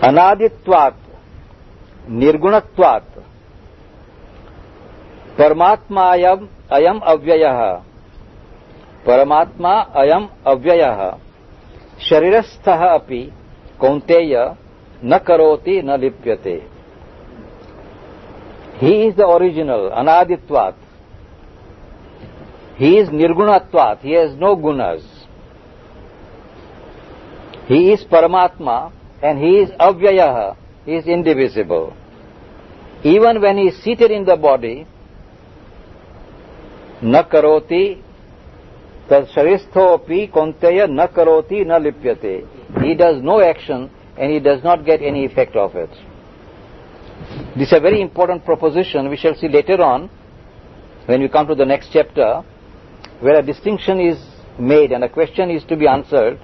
Anaditvat, Nirgunatvat, Paramatma ayam avyayah, Paramatma ayam avyayah, Sharirastha api, Kaunteya, na karoti na lipyate. He is the original, Anaditvat. He is Nirgunatvat, he has no gunas. He is Paramatma and he is Avyayah, he is indivisible. Even when he is seated in the body, na karoti, tad sharisthopi konteya na karoti na lipyate. He does no action and he does not get any effect of it. This is a very important proposition we shall see later on when we come to the next chapter, where a distinction is made and a question is to be answered.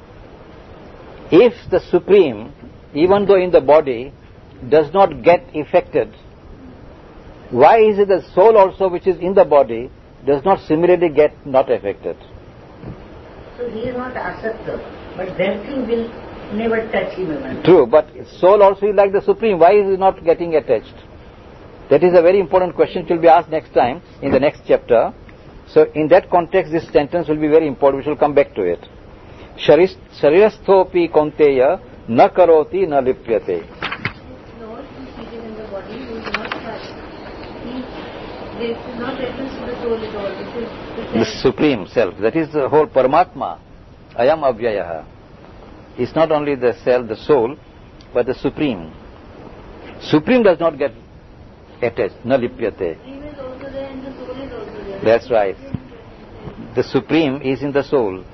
If the Supreme, even though in the body, does not get affected, why is it the soul also which is in the body does not similarly get not affected? So he is not asakta, but that thing will never touch him again. True, but soul also is like the Supreme. Why is he not getting attached? That is a very important question. It will be asked next time in the next chapter. So in that context, this sentence will be very important. We shall come back to it. Sharirasthopi konteya na karoti na lipyate. Lord who is seated in the body, who is not touched. There is not reference to the soul at all. This is The Supreme Self. That is the whole Paramatma. Ayam avyayah. It's not only the self, the soul, but the Supreme. Supreme does not get attached. Na lipyate. Supreme is also there and the soul is also there. That's right. The Supreme is in the soul.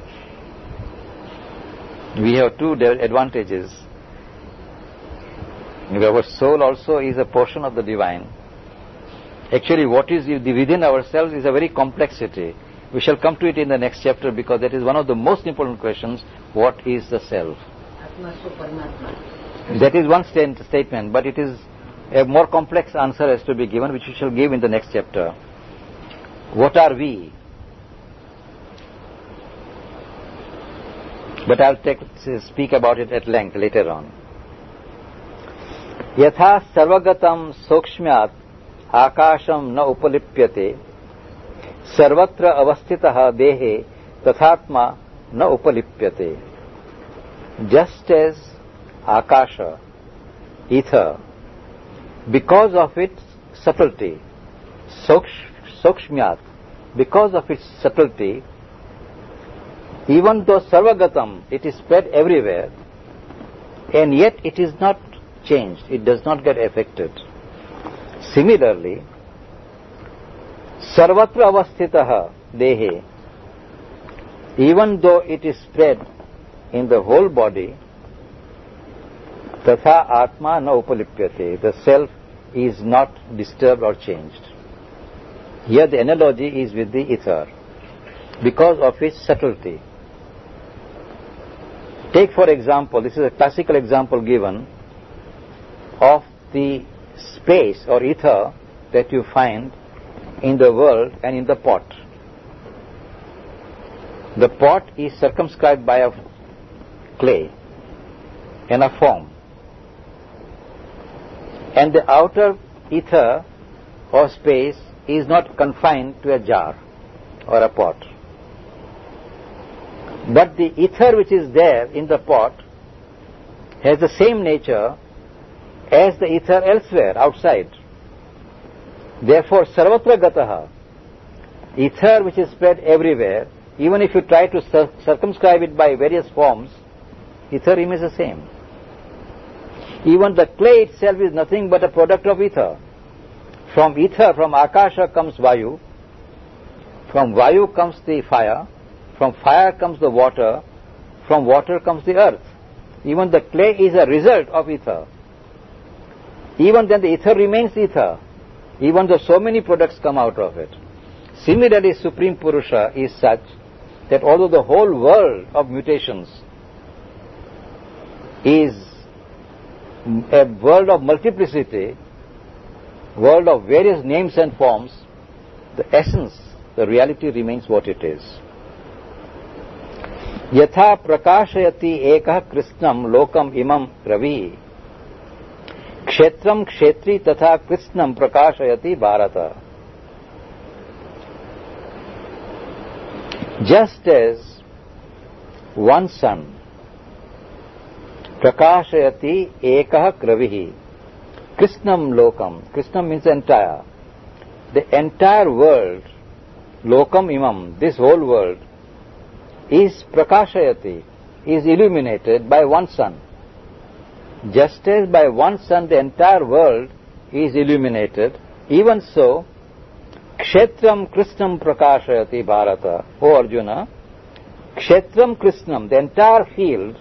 We have two advantages. Our soul also is a portion of the divine. Actually, what is within ourselves is a very complexity. We shall come to it in the next chapter because that is one of the most important questions. What is the self? Atma so Paramatma. That is one statement, but it is a more complex answer has to be given, which we shall give in the next chapter. What are we? But I'll speak about it at length later on. Yatha sarvagatam sokshmyat akasham na upalipyate sarvatra avastitah dehe tathatma na upalipyate. Just as akasha, ether, because of its subtlety, sokshmyat, because of its subtlety, even though sarvagatam, it is spread everywhere, and yet it is not changed, it does not get affected. Similarly, sarvatra avastitah dehe, even though it is spread in the whole body, tatha atma na upalipyate, the self is not disturbed or changed. Here the analogy is with the ether, because of its subtlety. Take for example, this is a classical example given of the space or ether that you find in the world and in the pot. The pot is circumscribed by a clay and a foam, and the outer ether or space is not confined to a jar or a pot. But the ether which is there in the pot has the same nature as the ether elsewhere, outside. Therefore, sarvatra gataha, ether which is spread everywhere, even if you try to circumscribe it by various forms, ether remains the same. Even the clay itself is nothing but a product of ether. From ether, from akasha comes vayu, from vayu comes the fire, from fire comes the water, from water comes the earth. Even the clay is a result of ether. Even then the ether remains ether, even though so many products come out of it. Similarly, Supreme Purusha is such that although the whole world of mutations is a world of multiplicity, world of various names and forms, the essence, the reality remains what it is. यथा प्रकाशयति एकः कृत्स्नं लोकम् इमं रविः क्षेत्रं क्षेत्री तथा कृत्स्नं प्रकाशयति Bharat. Just as one sun prakashayati ekah ravihi krishnam lokam, krishnam means entire, the entire world, lokam imam, this whole world is prakashayati, is illuminated by one sun. Just as by one sun the entire world is illuminated, even so Kshetram Krishnam Prakashayati Bharata. O Arjuna, Kshetram Krishnam, the entire field,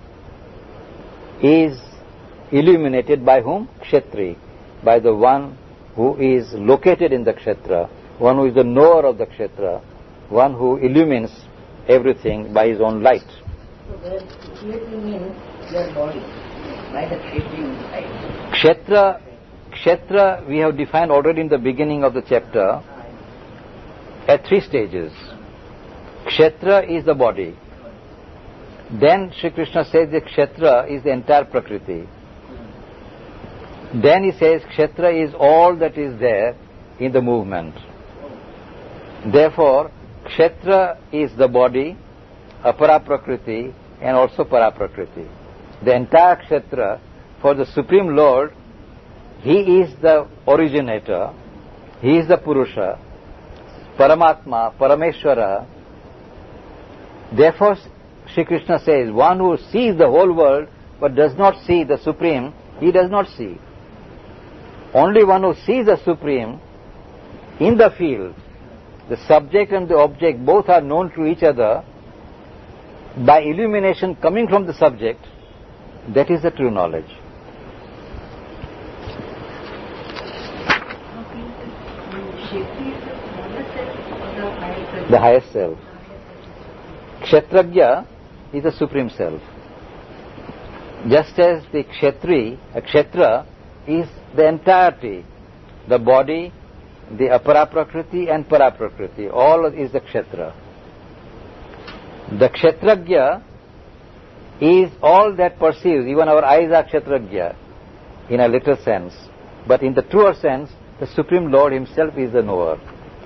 is illuminated by whom? Kshetri, by the one who is located in the Kshetra, one who is the knower of the Kshetra, one who illumines everything by his own light. So there clearly means your body, by the Kshetri Kshetra, Kshetra we have defined already in the beginning of the chapter at 3 stages. Kshetra is the body. Then Sri Krishna says that Kshetra is the entire Prakriti. Then he says Kshetra is all that is there in the movement. Therefore, Kshetra is the body, Apara Prakriti and also Para Prakriti. The entire Kshetra, for the Supreme Lord, He is the originator, He is the Purusha, Paramatma, Parameshwara. Therefore, Sri Krishna says, one who sees the whole world but does not see the Supreme, he does not see. Only one who sees the Supreme in the field, the subject and the object both are known to each other by illumination coming from the subject, that is the true knowledge. The highest self. Kshetragya is the supreme self. Just as the Kshetri, a Kshetra, is the entirety, the body, the Apara Prakriti and Para Prakriti, all is the Kshetra. The Kshetragya is all that perceives, even our eyes are Kshetragya in a literal sense, but in the truer sense, the Supreme Lord Himself is the knower.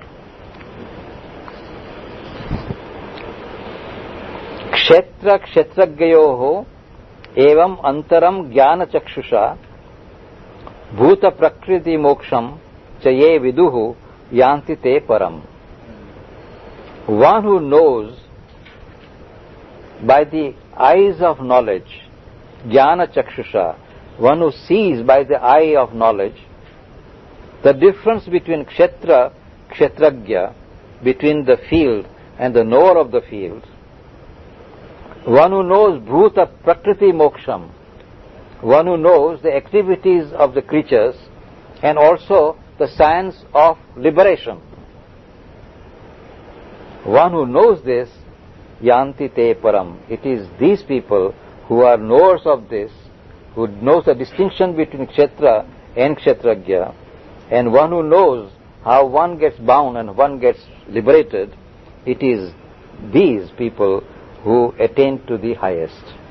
Kshetra kshetragyayoho evam antaram jnana chakshusha bhuta prakriti moksham chaye viduhu yanti te param. One who knows by the eyes of knowledge, jnana chakshusha, one who sees by the eye of knowledge, the difference between kshetra, kshetragya, between the field and the knower of the field, one who knows bhuta prakriti moksham, one who knows the activities of the creatures and also the science of liberation. One who knows this, yanti te param. It is these people who are knowers of this, who knows the distinction between kshetra and kshetragya, and one who knows how one gets bound and one gets liberated. It is these people who attain to the highest.